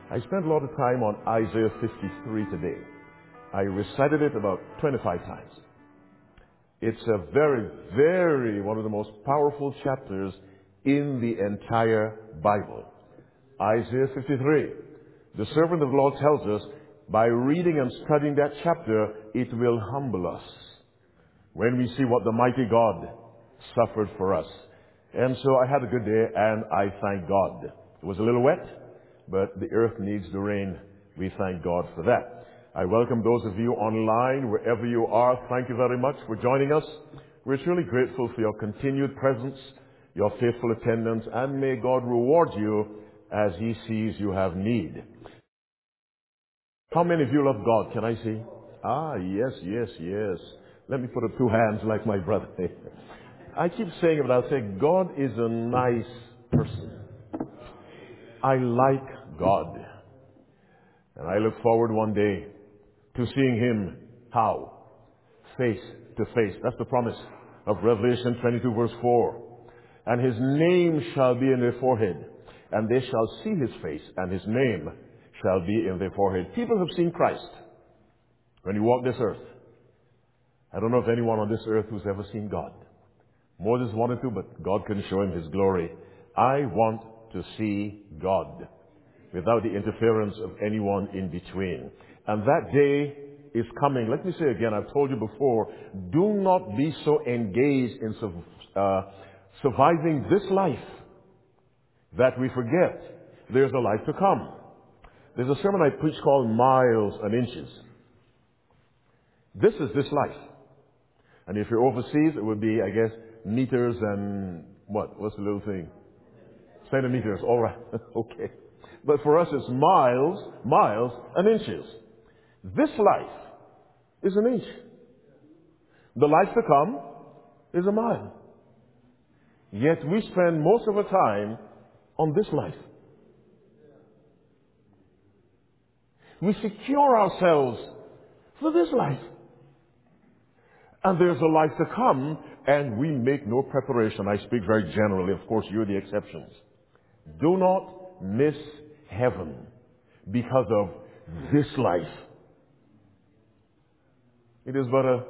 I spent a lot of time on Isaiah 53 today. I recited it about 25 times. It's a very one of the most powerful chapters in the entire Bible. Isaiah 53. The servant of the Lord tells us, by reading and studying that chapter, it will humble us when we see what the mighty God suffered for us. And so I had a good day, and I thank God. It was a little wet, but the earth needs the rain. We thank God for that. I welcome those of you online, wherever you are. Thank you very much for joining us. We're truly grateful for your continued presence, your faithful attendance, and may God reward you as He sees you have need. How many of you love God? Can I see? Yes. Let me put up two hands like my brother. I keep saying it, but I'll say God is a nice person. I like God. And I look forward one day to seeing Him. How? Face to face. That's the promise of Revelation 22 verse 4. And His name shall be in their forehead, and they shall see His face, and His name shall be in their forehead. People have seen Christ when He walked this earth. I don't know of anyone on this earth who's ever seen God. Moses wanted to, but God couldn't show him His glory. I want to see God without the interference of anyone in between. And that day is coming. Let me say again, I've told you before, do not be so engaged in surviving this life that we forget there's a life to come. There's a sermon I preach called Miles and Inches. This is this life. And if you're overseas, it would be, I guess, meters and what? What's the little thing? Centimeters. All right. Okay. But for us, it's miles and inches. This life is an inch. The life to come is a mile. Yet we spend most of our time on this life. We secure ourselves for this life. And there's a life to come, and we make no preparation. I speak very generally. Of course, you're the exceptions. Do not miss heaven because of this life. It is but a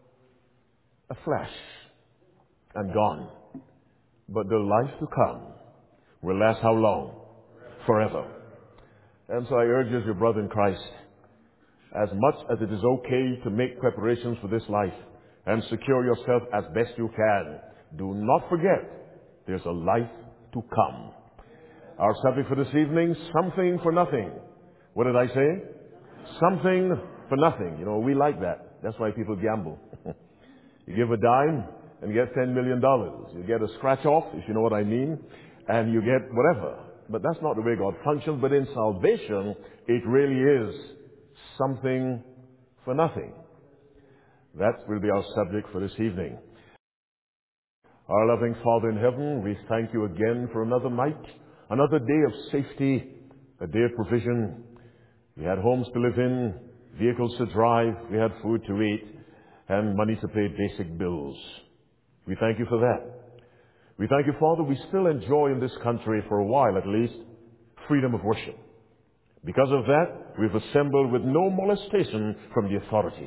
flash and gone. But the life to come will last how long? Forever. And so I urge you as your brother in Christ, as much as it is okay to make preparations for this life and secure yourself as best you can, do not forget there's a life to come. Our subject for this evening, something for nothing. What did I say? Something for nothing. You know, we like that. That's why people gamble. You give a dime and you get $10 million. You get a scratch off, if you know what I mean, and you get whatever. But that's not the way God functions. But in salvation, it really is something for nothing. That will be our subject for this evening. Our loving Father in heaven, we thank you again for another night, another day of safety, a day of provision. We had homes to live in, vehicles to drive, we had food to eat, and money to pay basic bills. We thank you for that. We thank you, Father, we still enjoy in this country, for a while at least, freedom of worship. Because of that, we've assembled with no molestation from the authorities.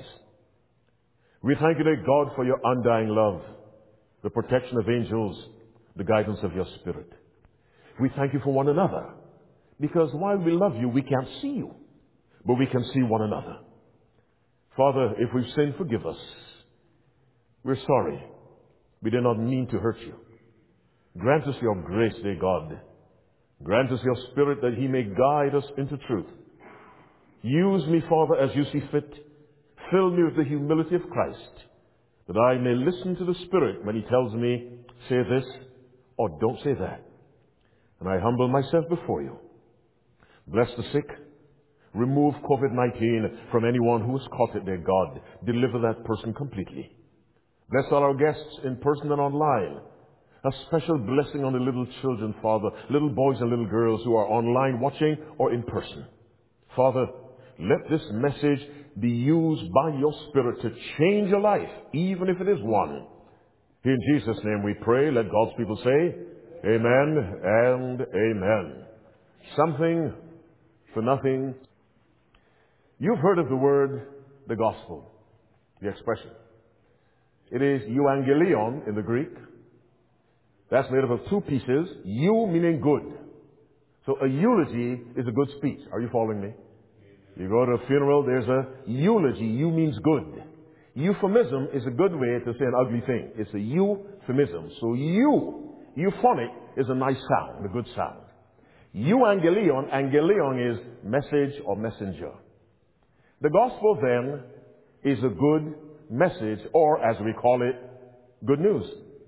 We thank you, dear God, for your undying love, the protection of angels, the guidance of your Spirit. We thank you for one another, because while we love you, we can't see you, but we can see one another. Father, if we've sinned, forgive us. We're sorry. We did not mean to hurt you. Grant us your grace, dear God. Grant us your Spirit that He may guide us into truth. Use me, Father, as you see fit. Fill me with the humility of Christ, that I may listen to the Spirit when He tells me, say this or don't say that. And I humble myself before you. Bless the sick. Remove COVID-19 from anyone who has caught it, dear God. Deliver that person completely. Bless all our guests in person and online. A special blessing on the little children, Father, little boys and little girls who are online watching or in person. Father, let this message be used by your Spirit to change a life, even if it is one. In Jesus' name we pray. Let God's people say, Amen and Amen. Something for nothing. You've heard of the word, the gospel, the expression. It is euangelion in the Greek. That's made up of two pieces. Eu meaning good. So a eulogy is a good speech. Are you following me? You go to a funeral, there's a eulogy. Eu means good. Euphemism is a good way to say an ugly thing. It's a euphemism. So euphonic is a nice sound, a good sound. Euangelion, angelion is message or messenger. The gospel then is a good message, or as we call it, good news.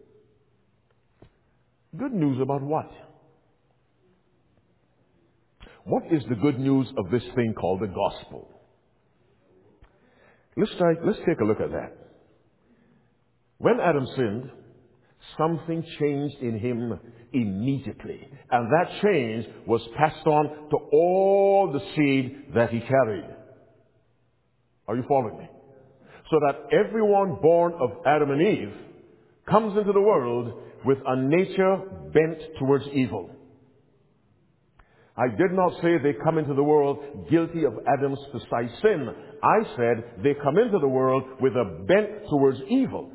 Good news about what? What is the good news of this thing called the gospel? Let's take a look at that. When Adam sinned, something changed in him immediately. And that change was passed on to all the seed that he carried. Are you following me? So that everyone born of Adam and Eve comes into the world with a nature bent towards evil. I did not say they come into the world guilty of Adam's precise sin. I said they come into the world with a bent towards evil.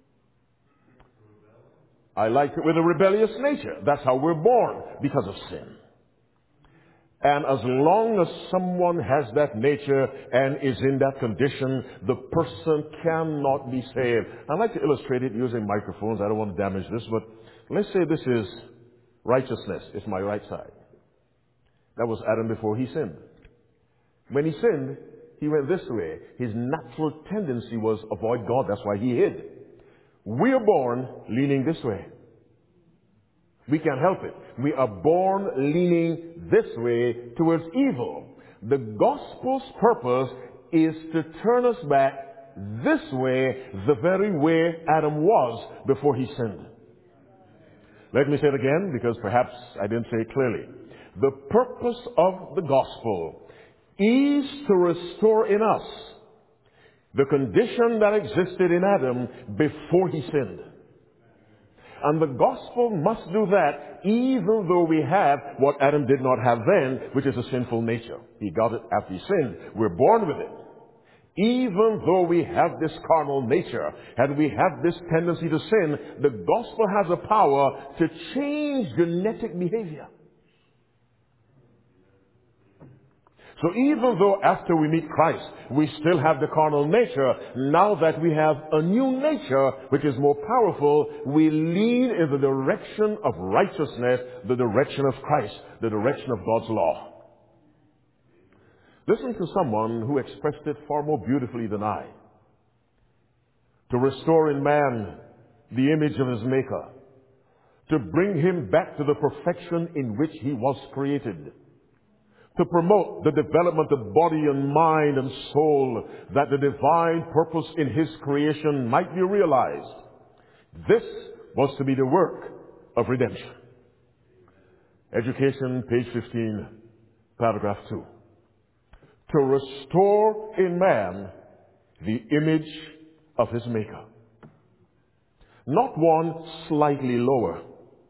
I like it with a rebellious nature. That's how we're born, because of sin. And as long as someone has that nature and is in that condition, the person cannot be saved. I like to illustrate it using microphones. I don't want to damage this, but let's say this is righteousness. It's my right side. That was Adam before he sinned. When he sinned, he went this way. His natural tendency was avoid God. That's why he hid. We are born leaning this way. We can't help it. We are born leaning this way towards evil. The gospel's purpose is to turn us back this way, the very way Adam was before he sinned. Let me say it again, because perhaps I didn't say it clearly. The purpose of the gospel is to restore in us the condition that existed in Adam before he sinned. And the gospel must do that even though we have what Adam did not have then, which is a sinful nature. He got it after he sinned. We're born with it. Even though we have this carnal nature and we have this tendency to sin, the gospel has a power to change genetic behavior. So even though after we meet Christ, we still have the carnal nature, now that we have a new nature, which is more powerful, we lean in the direction of righteousness, the direction of Christ, the direction of God's law. Listen to someone who expressed it far more beautifully than I. To restore in man the image of his Maker. To bring him back to the perfection in which he was created. To promote the development of body and mind and soul, that the divine purpose in his creation might be realized. This was to be the work of redemption. Education, page 15, paragraph 2. To restore in man the image of his Maker. Not one slightly lower.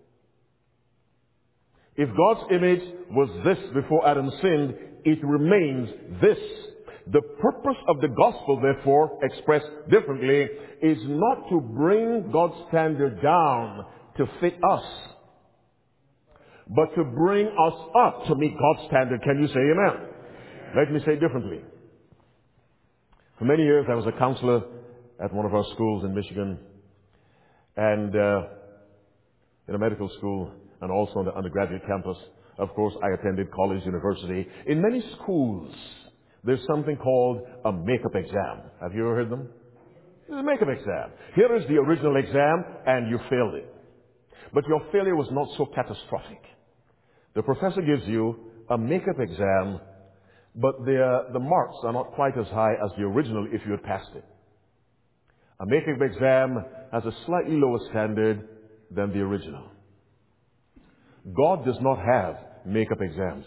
If God's image was this before Adam sinned, it remains this. The purpose of the gospel, therefore, expressed differently, is not to bring God's standard down to fit us, but to bring us up to meet God's standard. Can you say amen? Let me say it differently. For many years, I was a counselor at one of our schools in Michigan, and in a medical school, and also on the undergraduate campus. Of course, I attended college, university. In many schools, there's something called a makeup exam. Have you ever heard them? It's a makeup exam. Here is the original exam, and you failed it. But your failure was not so catastrophic. The professor gives you a makeup exam, but the marks are not quite as high as the original if you had passed it. A makeup exam has a slightly lower standard than the original. God does not have makeup exams.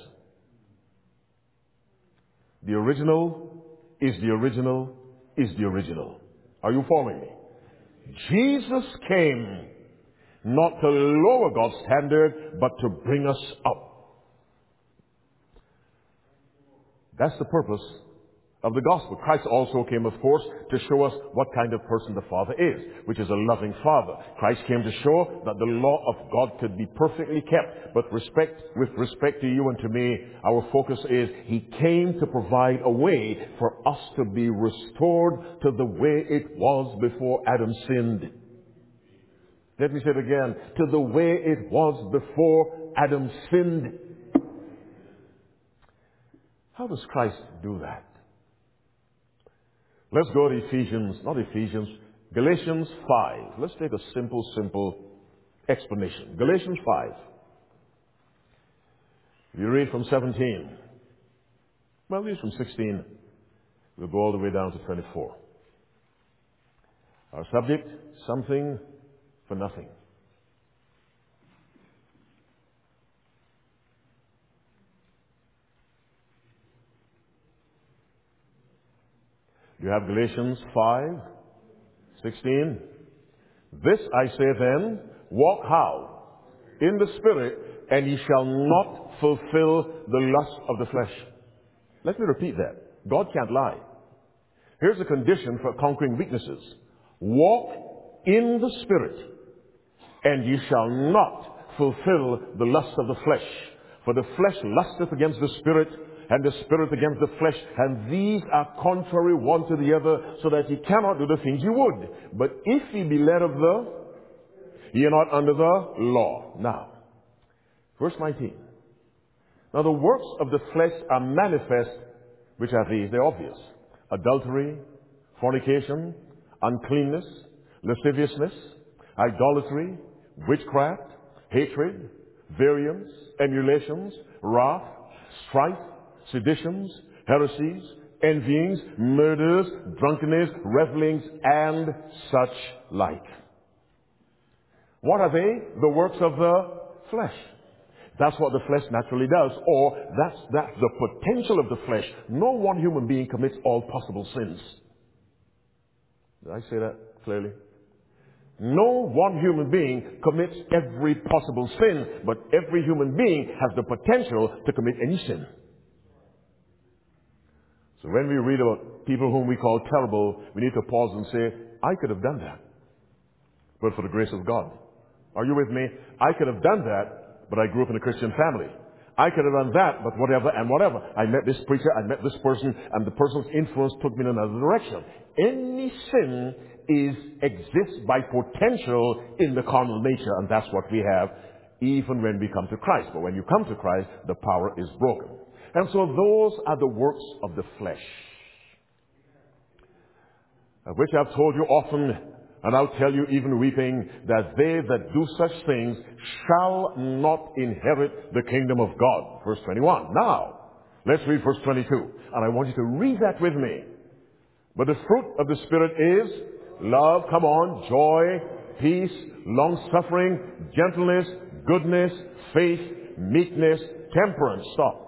The original is the original is the original. Are you following me? Jesus came not to lower God's standard, but to bring us up. That's the purpose of the gospel. Christ also came, of course, to show us what kind of person the Father is, which is a loving Father. Christ came to show that the law of God could be perfectly kept. But with respect to you and to me, our focus is He came to provide a way for us to be restored to the way it was before Adam sinned. Let me say it again. To the way it was before Adam sinned. How does Christ do that? Let's go to Galatians 5. Let's take a simple explanation. Galatians 5. You read from 17. Well, read from 16. We'll go all the way down to 24. Our subject, something for nothing. You have Galatians 5:16. This I say then, walk how? In the Spirit, and ye shall not fulfill the lust of the flesh. Let me repeat that. God can't lie. Here's a condition for conquering weaknesses. Walk in the Spirit, and ye shall not fulfill the lust of the flesh. For the flesh lusteth against the Spirit, and the Spirit against the flesh, and these are contrary one to the other, so that ye cannot do the things ye would. But if ye be led of ye are not under the law. Now, verse 19. Now the works of the flesh are manifest, which are these. They're obvious. Adultery, fornication, uncleanness, lasciviousness, idolatry, witchcraft, hatred, variance, emulations, wrath, strife, seditions, heresies, envyings, murders, drunkenness, revelings, and such like. What are they? The works of the flesh. That's what the flesh naturally does, or that's the potential of the flesh. No one human being commits all possible sins. Did I say that clearly? No one human being commits every possible sin, but every human being has the potential to commit any sin. So when we read about people whom we call terrible, we need to pause and say, I could have done that, but for the grace of God. Are you with me? I could have done that, but I grew up in a Christian family. I could have done that, but whatever and whatever. I met this preacher, I met this person, and the person's influence took me in another direction. Any sin exists by potential in the carnal nature, and that's what we have even when we come to Christ. But when you come to Christ, the power is broken. And so those are the works of the flesh, of which I've told you often, and I'll tell you even weeping, that they that do such things shall not inherit the kingdom of God. Verse 21. Now, let's read verse 22. And I want you to read that with me. But the fruit of the Spirit is love, come on, joy, peace, long-suffering, gentleness, goodness, faith, meekness, temperance. Stop.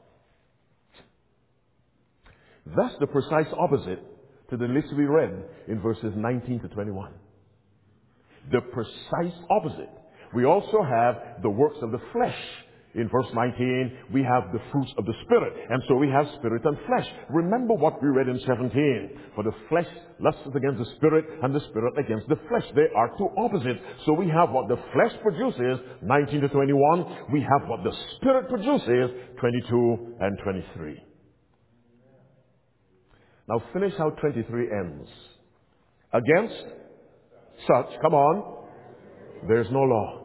That's the precise opposite to the list we read in verses 19 to 21. The precise opposite. We also have the works of the flesh. In verse 19, we have the fruits of the Spirit. And so we have spirit and flesh. Remember what we read in 17. For the flesh lusts against the Spirit, and the Spirit against the flesh. They are two opposites. So we have what the flesh produces, 19 to 21. We have what the Spirit produces, 22 and 23. Now finish how 23 ends. Against such, come on, there's no law.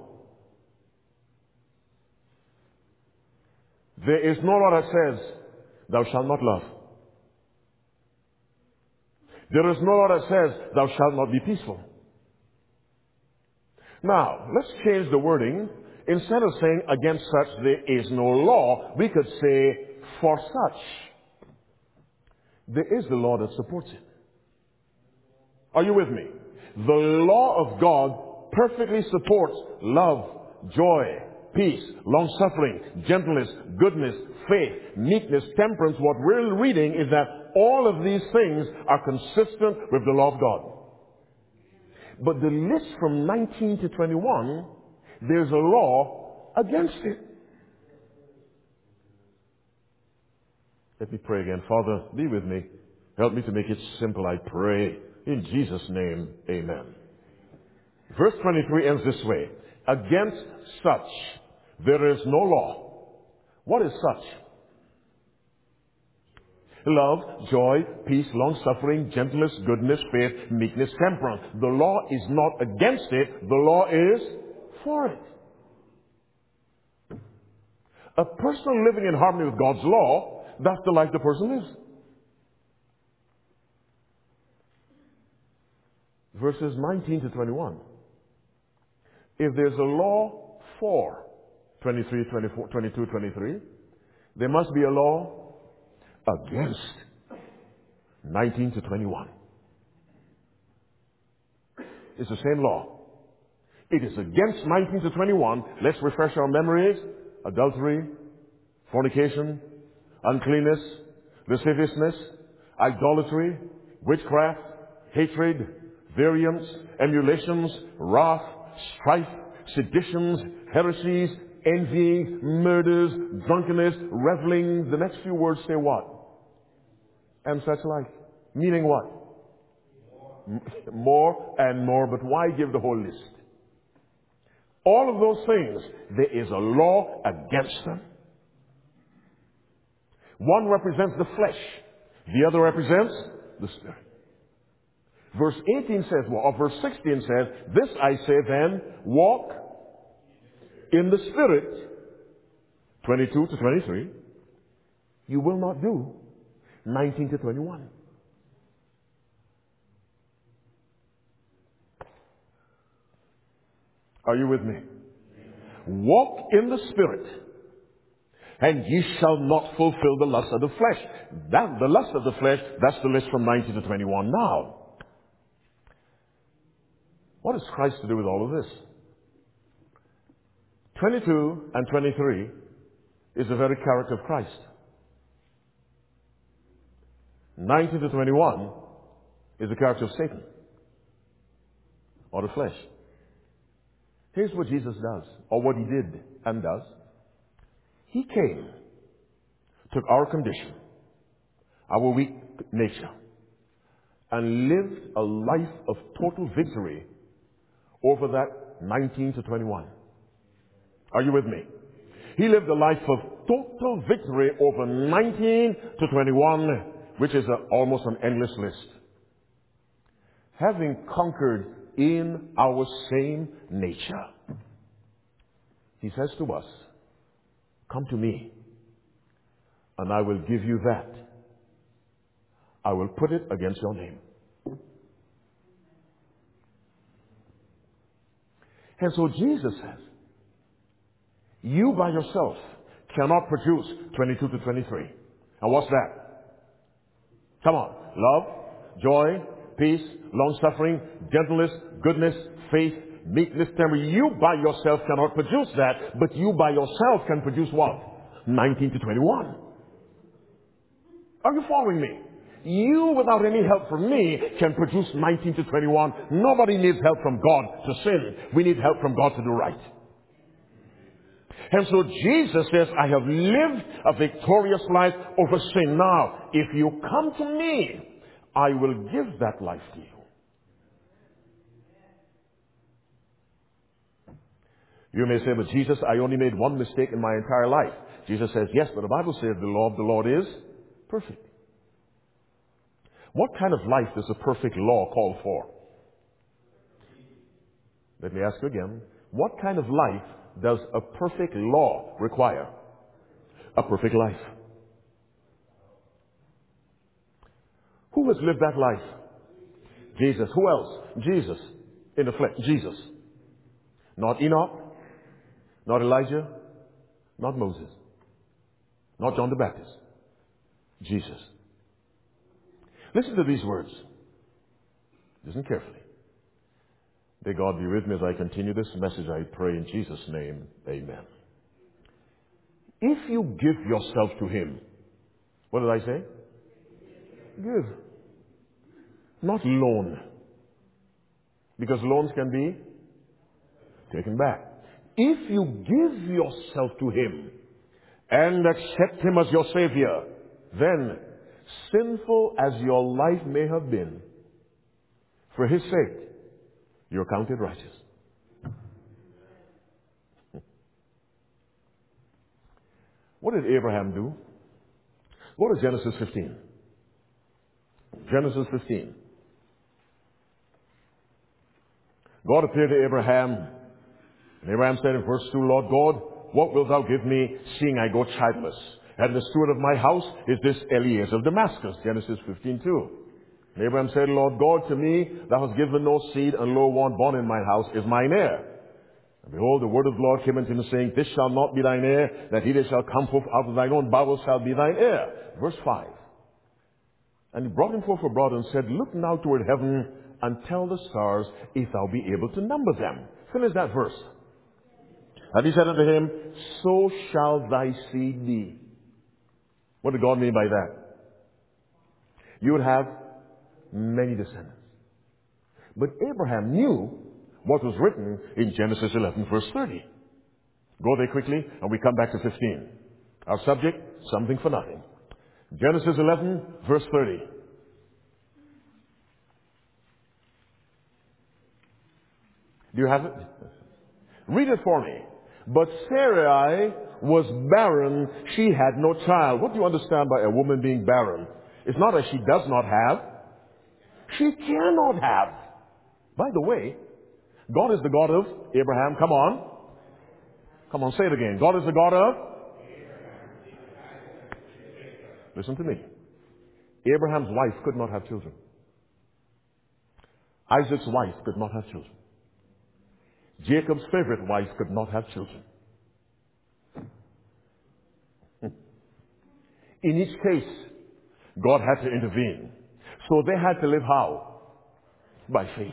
There is no law that says, thou shalt not love. There is no law that says, thou shalt not be peaceful. Now, let's change the wording. Instead of saying, against such there is no law, we could say, for such. There is the law that supports it. Are you with me? The law of God perfectly supports love, joy, peace, long-suffering, gentleness, goodness, faith, meekness, temperance. What we're reading is that all of these things are consistent with the law of God. But the list from 19 to 21, there's a law against it. Let me pray again. Father, be with me. Help me to make it simple, I pray. In Jesus' name, amen. Verse 23 ends this way. Against such there is no law. What is such? Love, joy, peace, long-suffering, gentleness, goodness, faith, meekness, temperance. The law is not against it. The law is for it. A person living in harmony with God's law, that's the life the person lives. Verses 19 to 21. If there's a law for 23, 24, 22, 23, there must be a law against 19 to 21. It's the same law. It is against 19 to 21. Let's refresh our memories. Adultery, fornication, uncleanness, lasciviousness, idolatry, witchcraft, hatred, variance, emulations, wrath, strife, seditions, heresies, envying, murders, drunkenness, reveling. The next few words say what? And such like. Meaning what? More and more, but why give the whole list? All of those things, there is a law against them. One represents the flesh. The other represents the Spirit. Verse 18 says, or verse 16 says, this I say then, walk in the Spirit, 22 to 23. You will not do 19 to 21. Are you with me? Walk in the Spirit, and ye shall not fulfill the lust of the flesh. That, the lust of the flesh, that's the list from 19 to 21. Now, what has Christ to do with all of this? 22 and 23 is the very character of Christ. 19 to 21 is the character of Satan, or the flesh. Here's what Jesus does, or what he did and does. He came, took our condition, our weak nature, and lived a life of total victory over that 19 to 21. Are you with me? He lived a life of total victory over 19 to 21, which is almost an endless list. Having conquered in our same nature, he says to us, come to me, and I will give you that. I will put it against your name. And so Jesus says, you by yourself cannot produce 22 to 23. And what's that? Come on. Love, joy, peace, long-suffering, gentleness, goodness, faith, meekness, temperance. You by yourself cannot produce that, but you by yourself can produce what? 19 to 21. Are you following me? You, without any help from me, can produce 19 to 21. Nobody needs help from God to sin. We need help from God to do right. And so Jesus says, I have lived a victorious life over sin. Now, if you come to me, I will give that life to you. You may say, but Jesus, I only made one mistake in my entire life. Jesus says, yes, but the Bible says the law of the Lord is perfect. What kind of life does a perfect law call for? Let me ask you again. What kind of life does a perfect law require? A perfect life. Who has lived that life? Jesus. Who else? Jesus. In the flesh. Jesus. Not Enoch. Not Elijah. Not Moses. Not John the Baptist. Jesus. Listen to these words. Listen carefully. May God be with me as I continue this message. I pray in Jesus' name. Amen. If you give yourself to Him, what did I say? Give. Not loan. Because loans can be taken back. If you give yourself to Him and accept Him as your Savior, Then, sinful as your life may have been, for his sake, you're counted righteous. What did Abraham do? Go to Genesis 15. Genesis 15. God appeared to Abraham, and Abraham said in verse 2, Lord God, what wilt thou give me, seeing I go childless? And the steward of my house is this Eliezer of Damascus. Genesis 15:2. And Abraham said, Lord God, to me thou hast given no seed, and lo, one born in my house is mine heir. And behold, the word of the Lord came unto him, saying, This shall not be thine heir, that he that shall come forth out of thine own bowels shall be thine heir. Verse 5. And he brought him forth abroad and said, Look now toward heaven, and tell the stars, if thou be able to number them. Finish that verse. And he said unto him, So shall thy seed be. What did God mean by that? You would have many descendants. But Abraham knew what was written in Genesis 11, verse 30. Go there quickly, and we come back to 15. Our subject, something for nothing. Genesis 11, verse 30. Do you have it? Read it for me. But Sarai was barren. She had no child. What do you understand by a woman being barren? It's not that she does not have. She cannot have. By the way, God is the God of Abraham. Come on. Come on, say it again. God is the God of? Listen to me. Abraham's wife could not have children. Isaac's wife could not have children. Jacob's favorite wife could not have children. In each case, God had to intervene. So they had to live how? By faith.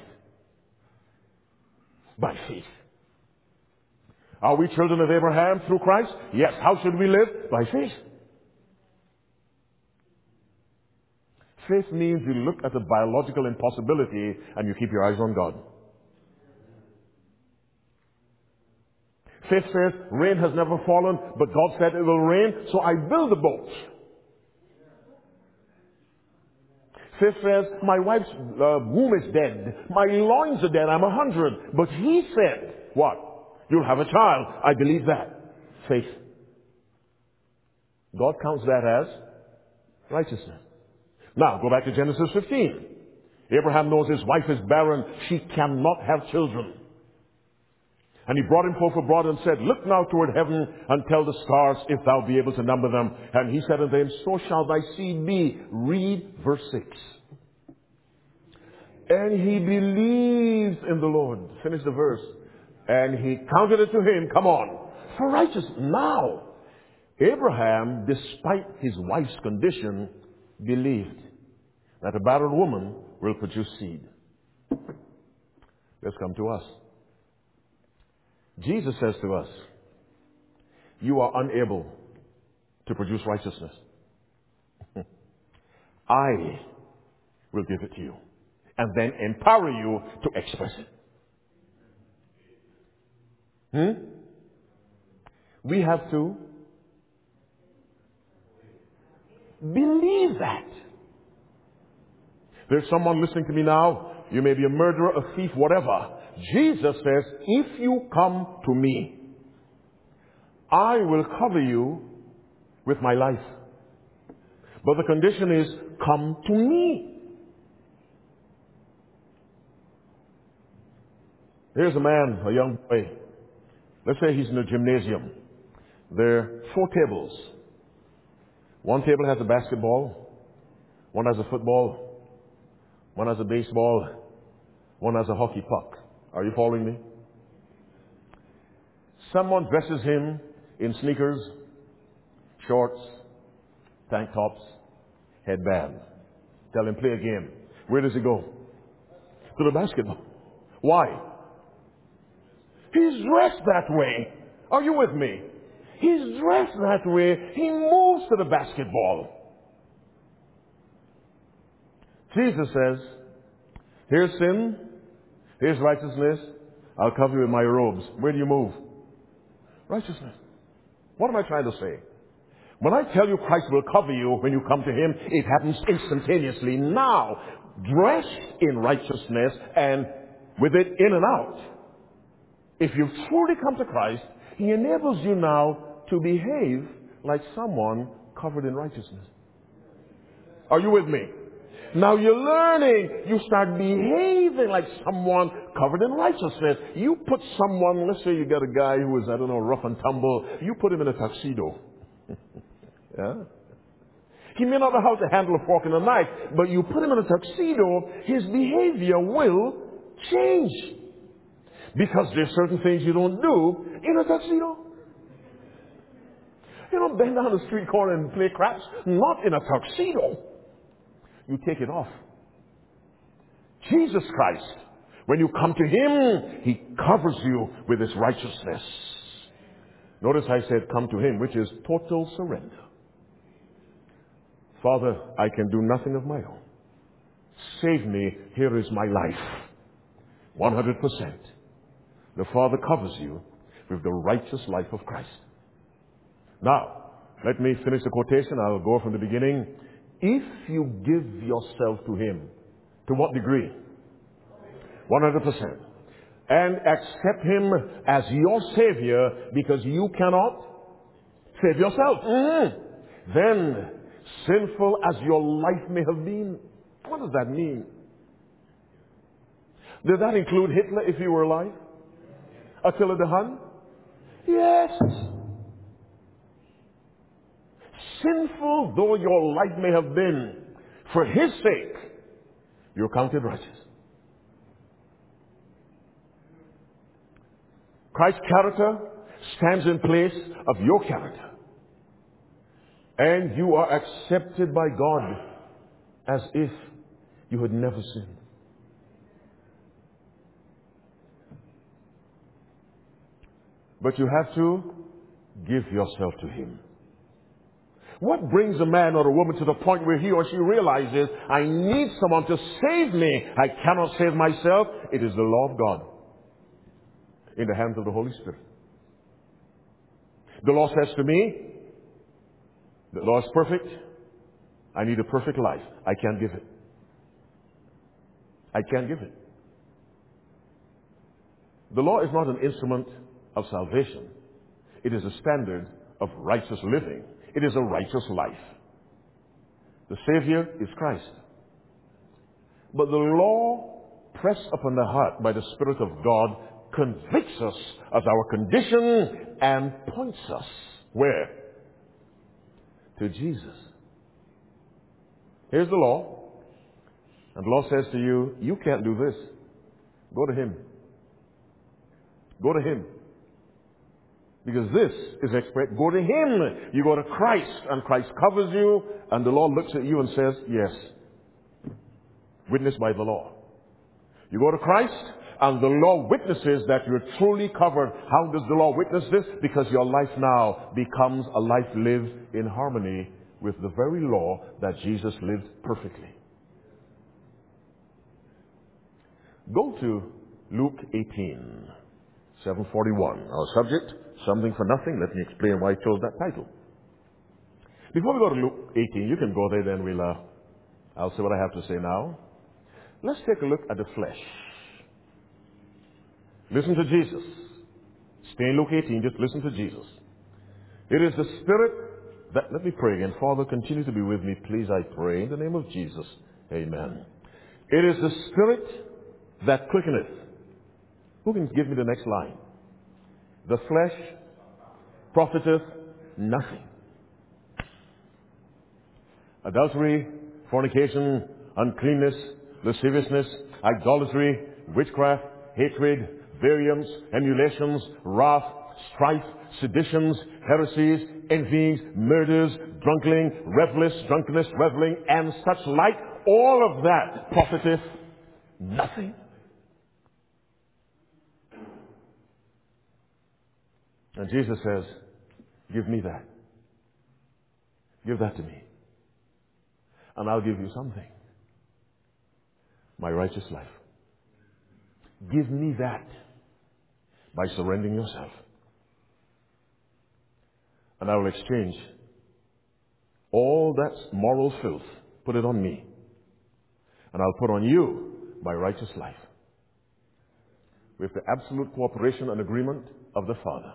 By faith. Are we children of Abraham through Christ? Yes. How should we live? By faith. Faith means you look at the biological impossibility and you keep your eyes on God. Faith says, rain has never fallen, but God said it will rain, so I build the boat. Faith says, my wife's womb is dead. My loins are dead. I'm 100. But he said, what? You'll have a child. I believe that. Faith. God counts that as righteousness. Now, go back to Genesis 15. Abraham knows his wife is barren. She cannot have children. And he brought him forth abroad and said, Look now toward heaven and tell the stars if thou be able to number them. And he said unto him, So shall thy seed be. Read verse 6. And he believed in the Lord. Finish the verse. And he counted it to him. Come on. For righteousness. Now, Abraham, despite his wife's condition, believed that a barren woman will produce seed. Let's come to us. Jesus says to us, you are unable to produce righteousness. I will give it to you and then empower you to express it. We have to believe that. There's someone listening to me now. You may be a murderer, a thief, whatever. Jesus says, if you come to me, I will cover you with my life. But the condition is, come to me. Here's a man, a young boy. Let's say he's in a gymnasium. There are 4 tables. One table has a basketball. One has a football. One has a baseball. One has a hockey puck. Are you following me? Someone dresses him in sneakers, shorts, tank tops, headband. Tell him, play a game. Where does he go? To the basketball. Why? He's dressed that way. Are you with me? He's dressed that way. He moves to the basketball. Jesus says, here's sin, here's righteousness, I'll cover you with my robes. Where do you move? Righteousness. What am I trying to say? When I tell you Christ will cover you when you come to Him, it happens instantaneously. Now, dressed in righteousness and with it in and out. If you've truly come to Christ, He enables you now to behave like someone covered in righteousness. Are you with me? Now you're learning. You start behaving like someone covered in righteousness. You put someone, let's say you got a guy who is, I don't know, rough and tumble. You put him in a tuxedo. Yeah? He may not know how to handle a fork and a knife, but you put him in a tuxedo, his behavior will change. Because there's certain things you don't do in a tuxedo. You don't bend down the street corner and play craps. Not in a tuxedo. You take it off. Jesus Christ, when you come to Him, He covers you with His righteousness. Notice I said come to Him, which is total surrender. Father, I can do nothing of my own. Save me. Here is my life. 100%. The Father covers you with the righteous life of Christ. Now, let me finish the quotation. I'll go from the beginning. If you give yourself to Him, to what degree? 100%. And accept Him as your Savior because you cannot save yourself. Then, sinful as your life may have been, what does that mean? Did that include Hitler if he were alive? Attila the Hun? Yes. Sinful though your life may have been, for His sake, you're counted righteous. Christ's character stands in place of your character. And you are accepted by God as if you had never sinned. But you have to give yourself to Him. What brings a man or a woman to the point where he or she realizes, I need someone to save me. I cannot save myself. It is the law of God in the hands of the Holy Spirit. The law says to me, the law is perfect. I need a perfect life. I can't give it. I can't give it. The law is not an instrument of salvation. It is a standard of righteous living. It is a righteous life. The Savior is Christ. But the law, pressed upon the heart by the Spirit of God, convicts us of our condition and points us where? To Jesus. Here's the law. And the law says to you, you can't do this. Go to Him. Go to Him. Because this is expressed. Go to Him. You go to Christ, and Christ covers you, and the law looks at you and says, yes. Witnessed by the law. You go to Christ, and the law witnesses that you're truly covered. How does the law witness this? Because your life now becomes a life lived in harmony with the very law that Jesus lived perfectly. Go to Luke 18, 741. Our subject, something for nothing. Let me explain why I chose that title. Before we go to Luke 18, you can go there, then I'll say what I have to say now. Let's take a look at the flesh. Listen to Jesus. Stay in Luke 18, just listen to Jesus. It is the Spirit that, let me pray again. Father, continue to be with me, please, I pray, in the name of Jesus. Amen. It is the Spirit that quickeneth. Who can give me the next line? The flesh profiteth nothing. Adultery, fornication, uncleanness, lasciviousness, idolatry, witchcraft, hatred, variance, emulations, wrath, strife, seditions, heresies, envyings, murders, drunkenness, reveling, and such like. All of that profiteth nothing. And Jesus says, give me that. Give that to me. And I'll give you something. My righteous life. Give me that by surrendering yourself. And I will exchange All that moral filth, put it on me. And I'll put on you my righteous life. With the absolute cooperation and agreement of the Father.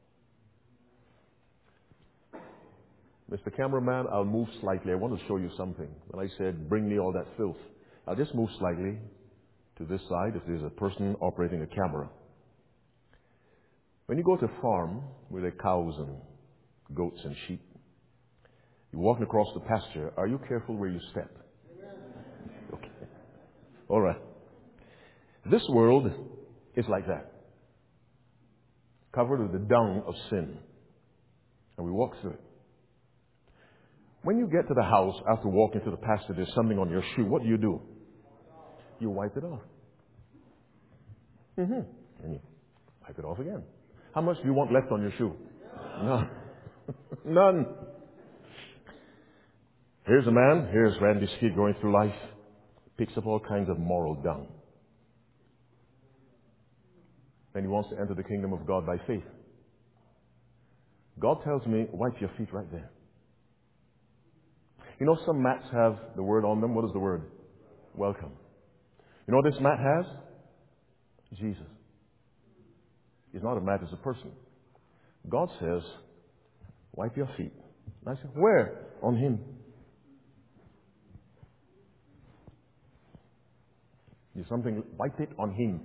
Mr. Cameraman, I'll move slightly. I want to show you something. When I said, bring me all that filth, I'll just move slightly to this side if there's a person operating a camera. When you go to a farm where there are cows and goats and sheep, you're walking across the pasture, are you careful where you step? Okay. All right. This world is like that. Covered with the dung of sin. And we walk through it. When you get to the house after walking through the pasture, there's something on your shoe. What do? You wipe it off. And you wipe it off again. How much do you want left on your shoe? None. None. Here's a man, here's Randy Skeet going through life, picks up all kinds of moral dung. And he wants to enter the kingdom of God by faith. God tells me, wipe your feet right there. You know, some mats have the word on them. What is the word? Welcome. You know what this mat has? Jesus. He's not a mat, it's a person. God says, wipe your feet. And I said, where? On him. There's something, wipe it on him.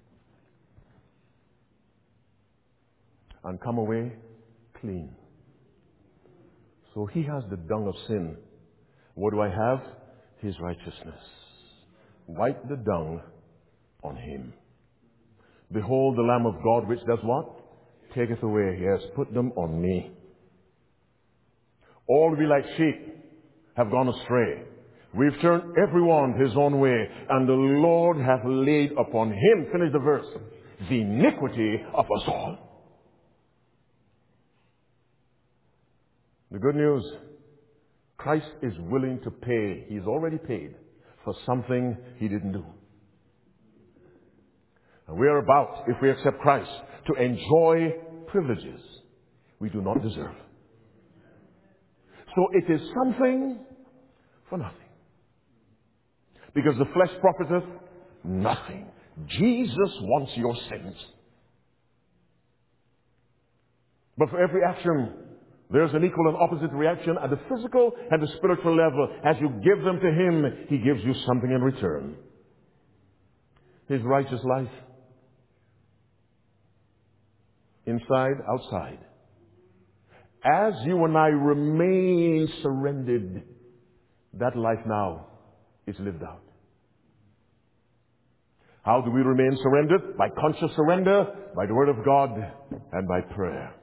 And come away clean. So he has the dung of sin. What do I have? His righteousness. Wipe the dung on him. Behold the Lamb of God, which does what? Taketh away. Yes, put them on me. All we like sheep have gone astray. We've turned everyone his own way, and the Lord hath laid upon him, finish the verse, the iniquity of us all. The good news, Christ is willing to pay. He's already paid for something he didn't do. And we are about, if we accept Christ, to enjoy privileges we do not deserve. So it is something for nothing. Because the flesh profiteth nothing. Jesus wants your sins. But for every action, there's an equal and opposite reaction at the physical and the spiritual level. As you give them to him, he gives you something in return. His righteous life. Inside, outside. As you and I remain surrendered, that life now is lived out. How do we remain surrendered? By conscious surrender, by the Word of God, and by prayer.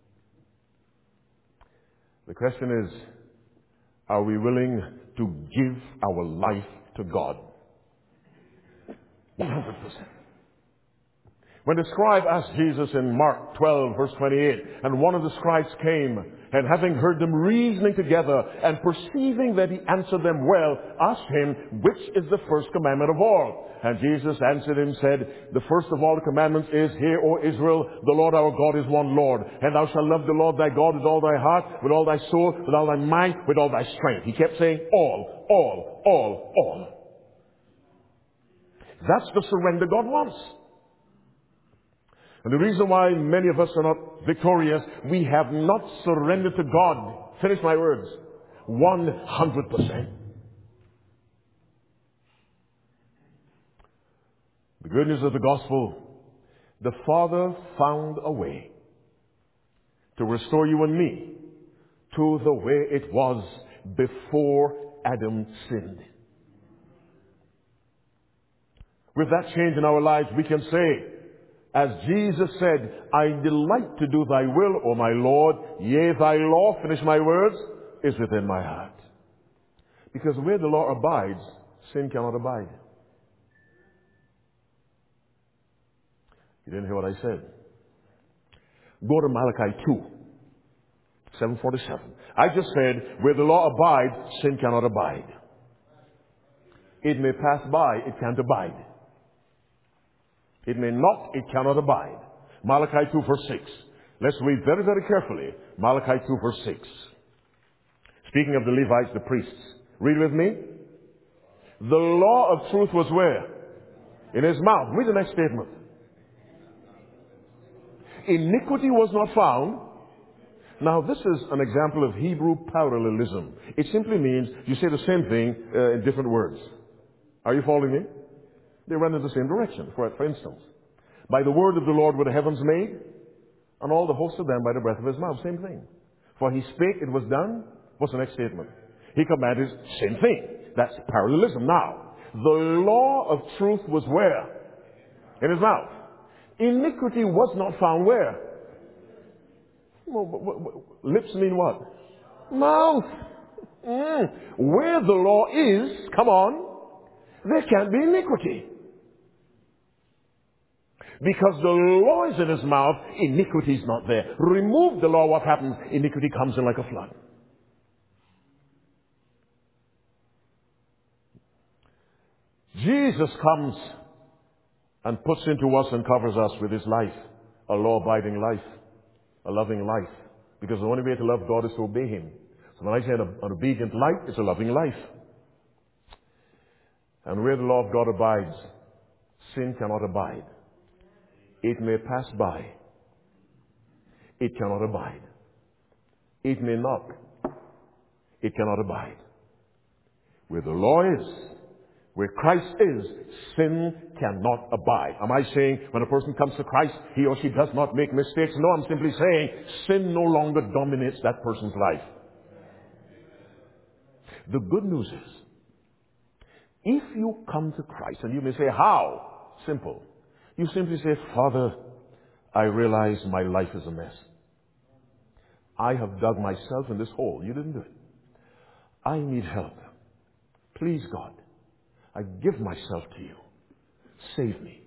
The question is, are we willing to give our life to God? 100%. When the scribe asked Jesus in Mark 12, verse 28, and one of the scribes came, and having heard them reasoning together, and perceiving that he answered them well, asked him, which is the first commandment of all? And Jesus answered him, said, the first of all the commandments is, Hear, O Israel, the Lord our God is one Lord. And thou shalt love the Lord thy God with all thy heart, with all thy soul, with all thy mind, with all thy strength. He kept saying, all. That's the surrender God wants. And the reason why many of us are not victorious, we have not surrendered to God. Finish my words. 100%. The good news of the gospel, the Father found a way to restore you and me to the way it was before Adam sinned. With that change in our lives, we can say, as Jesus said, I delight to do thy will, O my Lord. Yea, thy law, finish my words, is within my heart. Because where the law abides, sin cannot abide. You didn't hear what I said. Go to Malachi 2, 747. I just said, where the law abides, sin cannot abide. It may pass by, it can't abide. It may not, it cannot abide. Malachi 2 verse 6. Let's read very, very carefully. Malachi 2 verse 6. Speaking of the Levites, the priests. Read with me. The law of truth was where? In his mouth. Read the next statement. Iniquity was not found. Now, this is an example of Hebrew parallelism. It simply means you say the same thing in different words. Are you following me? They run in the same direction. For instance, by the word of the Lord were the heavens made, and all the hosts of them by the breath of his mouth. Same thing. For he spake, it was done. What's the next statement? He commanded, same thing. That's parallelism. Now, the law of truth was where? In his mouth. Iniquity was not found where? Lips mean what? Mouth. Where the law is, come on, there can't be iniquity. Because the law is in his mouth, iniquity is not there. Remove the law, what happens? Iniquity comes in like a flood. Jesus comes and puts into us and covers us with his life, a law-abiding life, a loving life. Because the only way to love God is to obey him. So when I say an obedient life, it's a loving life. And where the law of God abides, sin cannot abide. It may pass by. It cannot abide. It may knock. It cannot abide. Where the law is, where Christ is, sin cannot abide. Am I saying when a person comes to Christ, he or she does not make mistakes? No, I'm simply saying sin no longer dominates that person's life. The good news is, if you come to Christ, and you may say, how? Simple. You simply say, Father, I realize my life is a mess. I have dug myself in this hole. You didn't do it. I need help. Please, God, I give myself to you. Save me.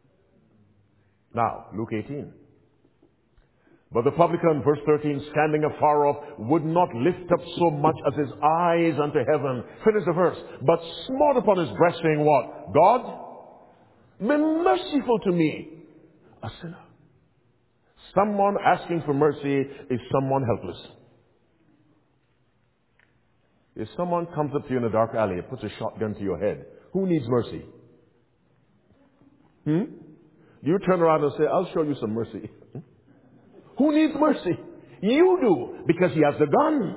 Now, Luke 18. But the publican, verse 13, standing afar off, would not lift up so much as his eyes unto heaven. Finish the verse. But smote upon his breast, saying what? God, be merciful to me, a sinner. Someone asking for mercy is someone helpless. If someone comes up to you in a dark alley and puts a shotgun to your head, who needs mercy? You turn around and say, I'll show you some mercy. Who needs mercy? You do, because he has the gun.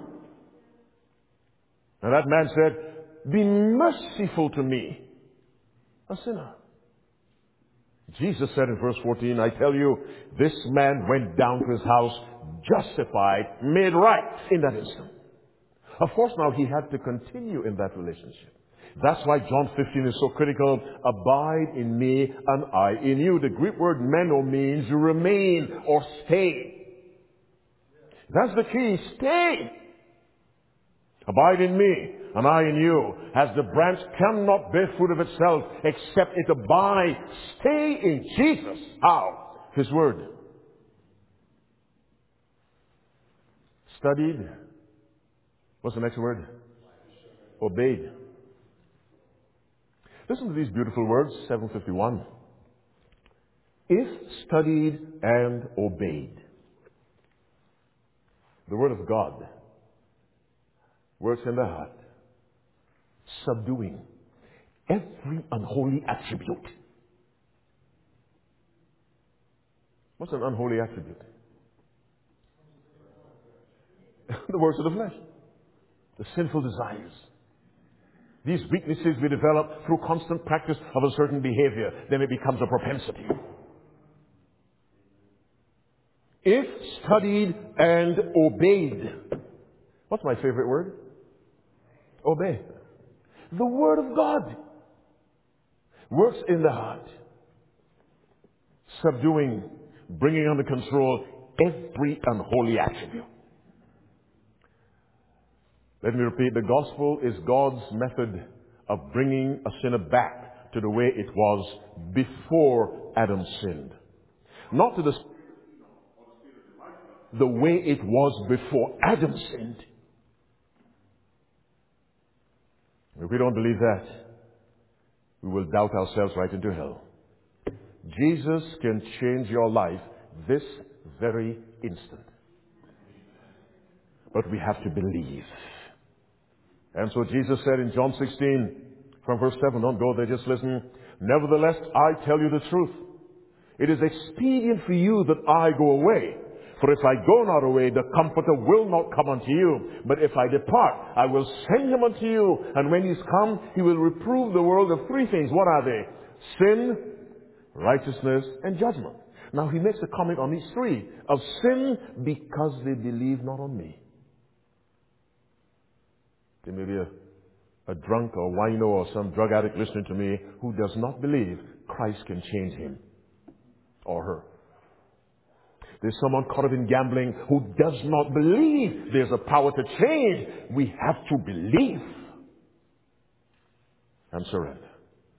And that man said, be merciful to me, a sinner. Jesus said in verse 14, I tell you, this man went down to his house justified, made right in that instant. Of course, now he had to continue in that relationship. That's why John 15 is so critical. Abide in me and I in you. The Greek word meno means remain or stay. That's the key. Stay. Abide in me and I in you. As the branch cannot bear fruit of itself except it abide. Stay in Jesus. How? His word. Studied. What's the next word? Obeyed. Listen to these beautiful words, 751. If studied and obeyed. The word of God works in the heart, subduing every unholy attribute. What's an unholy attribute? The works of the flesh. The sinful desires. These weaknesses we develop through constant practice of a certain behavior. Then it becomes a propensity. If studied and obeyed. What's my favorite word? Obey. The Word of God works in the heart, subduing, bringing under control every unholy attribute. Let me repeat, the gospel is God's method of bringing a sinner back to the way it was before Adam sinned. Not to the way it was before Adam sinned. If we don't believe that, we will doubt ourselves right into hell. Jesus can change your life this very instant. But we have to believe. And so Jesus said in John 16, from verse 7, don't go there, just listen. Nevertheless, I tell you the truth. It is expedient for you that I go away. For if I go not away, the Comforter will not come unto you. But if I depart, I will send him unto you. And when he's come, he will reprove the world of three things. What are they? Sin, righteousness, and judgment. Now he makes a comment on these three. Of sin, because they believe not on me. There may be a drunk or wino or some drug addict listening to me who does not believe Christ can change him or her. There's someone caught up in gambling who does not believe there's a power to change. We have to believe and surrender.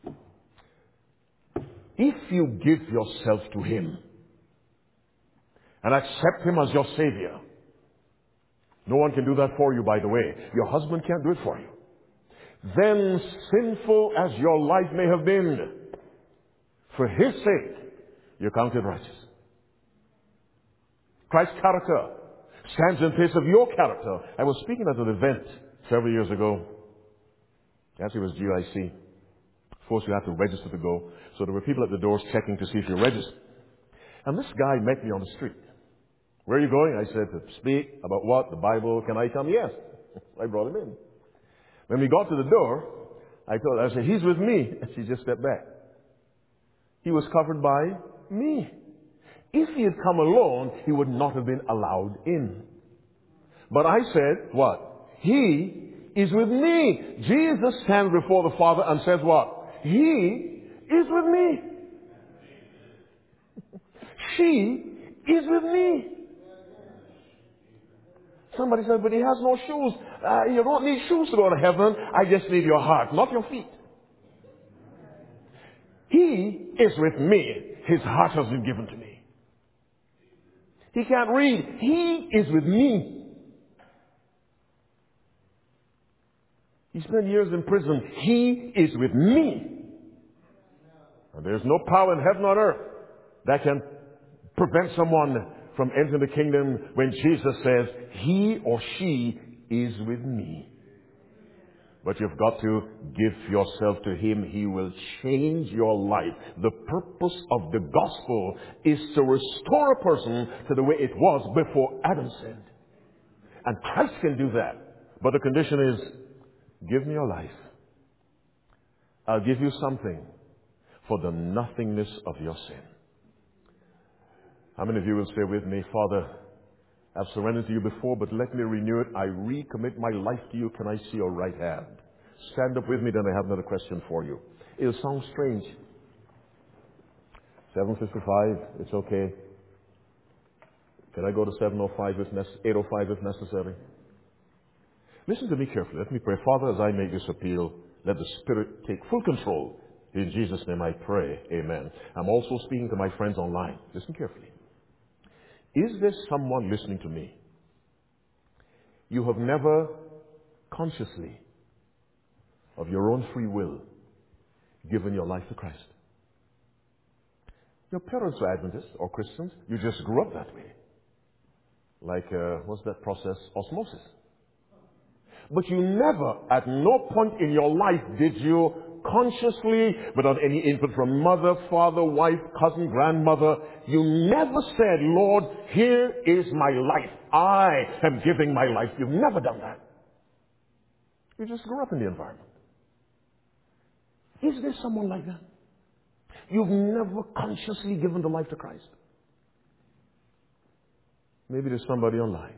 If you give yourself to him and accept him as your Savior, no one can do that for you, by the way. Your husband can't do it for you. Then, sinful as your life may have been, for his sake, you're counted righteous. Christ's character stands in place of your character. I was speaking at an event several years ago. Actually, it was GIC. Of course, you have to register to go. So there were people at the doors checking to see if you're registered. And this guy met me on the street. Where are you going? I said, to speak about what? The Bible. Can I come? Yes. I brought him in. When we got to the door, I told her, I said, he's with me. And she just stepped back. He was covered by me. If he had come alone, he would not have been allowed in. But I said, what? He is with me. Jesus stands before the Father and says what? He is with me. She is with me. Somebody said, but he has no shoes. You don't need shoes to go to heaven. I just need your heart, not your feet. He is with me. His heart has been given to me. He can't read. He is with me. He spent years in prison. He is with me. And there's no power in heaven or earth that can prevent someone from entering the kingdom when Jesus says, he or she is with me. But you've got to give yourself to him. He will change your life. The purpose of the gospel is to restore a person to the way it was before Adam sinned. And Christ can do that. But the condition is, give me your life. I'll give you something for the nothingness of your sin. How many of you will say with me, Father, I've surrendered to you before, but let me renew it. I recommit my life to you. Can I see your right hand? Stand up with me, then I have another question for you. It'll sound strange. 7:55, it's okay. Can I go to 7:05 if 8:05 if necessary? Listen to me carefully. Let me pray. Father, as I make this appeal, let the Spirit take full control. In Jesus' name I pray. Amen. I'm also speaking to my friends online. Listen carefully. Is there someone listening to me? You have never consciously, of your own free will, given your life to Christ. Your parents were Adventists or Christians. You just grew up that way. Like, what's that process? Osmosis. But you never, at no point in your life, did you consciously, without any input from mother, father, wife, cousin, grandmother, you never said, Lord, here is my life. I am giving my life. You've never done that. You just grew up in the environment. Is there someone like that? You've never consciously given the life to Christ. Maybe there's somebody online.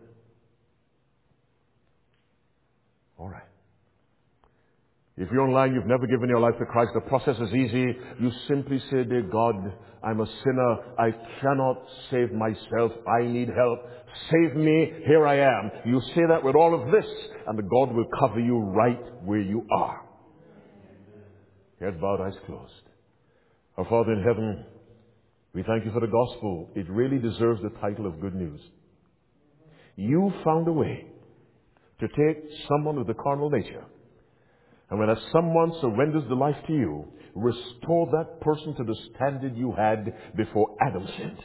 All right. If you're online, you've never given your life to Christ, the process is easy. You simply say, dear God, I'm a sinner. I cannot save myself. I need help. Save me. Here I am. You say that with all of this, and the God will cover you right where you are. Head bowed, eyes closed. Our Father in heaven, we thank you for the gospel. It really deserves the title of good news. You found a way to take someone with a carnal nature, and when someone surrenders the life to you, restore that person to the standard you had before Adam sinned.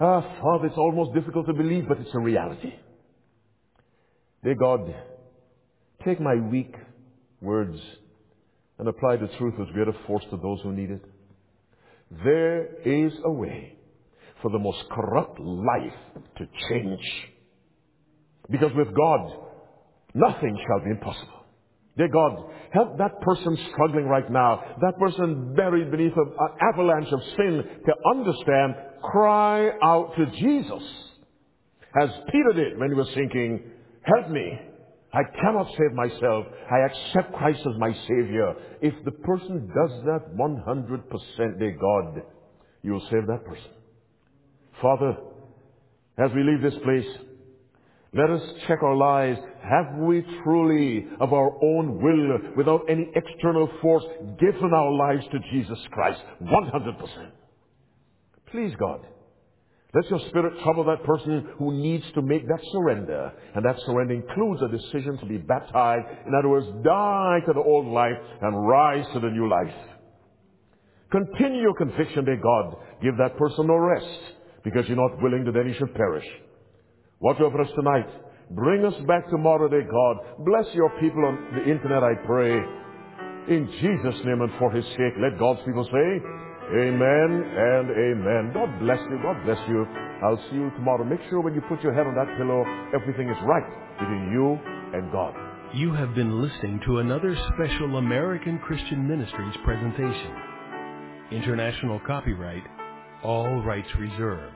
Father, it's almost difficult to believe, but it's a reality. Dear God, take my weak words and apply the truth with greater force to those who need it. There is a way for the most corrupt life to change. Because with God, nothing shall be impossible. Dear God, help that person struggling right now, that person buried beneath an avalanche of sin, to understand, cry out to Jesus. As Peter did when he was sinking, help me. I cannot save myself. I accept Christ as my Savior. If the person does that 100%, dear God, you will save that person. Father, as we leave this place, let us check our lives. Have we truly, of our own will, without any external force, given our lives to Jesus Christ? 100%. Please, God, let your Spirit trouble that person who needs to make that surrender. And that surrender includes a decision to be baptized. In other words, die to the old life and rise to the new life. Continue your conviction, dear God. Give that person no rest, because you're not willing that any should perish. Watch over us tonight. Bring us back tomorrow, dear God. Bless your people on the internet, I pray. In Jesus' name and for His sake, let God's people say, Amen and amen. God bless you. God bless you. I'll see you tomorrow. Make sure when you put your head on that pillow, everything is right between you and God. You have been listening to another special American Christian Ministries presentation. International copyright, all rights reserved.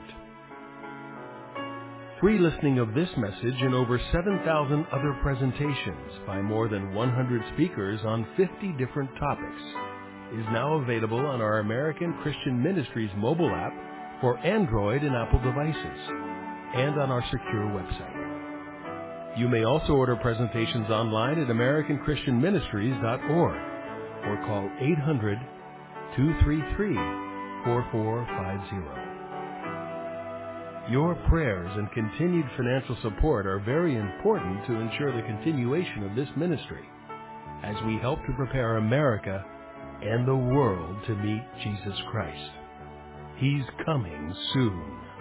Free listening of this message and over 7,000 other presentations by more than 100 speakers on 50 different topics is now available on our American Christian Ministries mobile app for Android and Apple devices and on our secure website. You may also order presentations online at AmericanChristianMinistries.org or call 800-233-4450. Your prayers and continued financial support are very important to ensure the continuation of this ministry as we help to prepare America and the world to meet Jesus Christ. He's coming soon.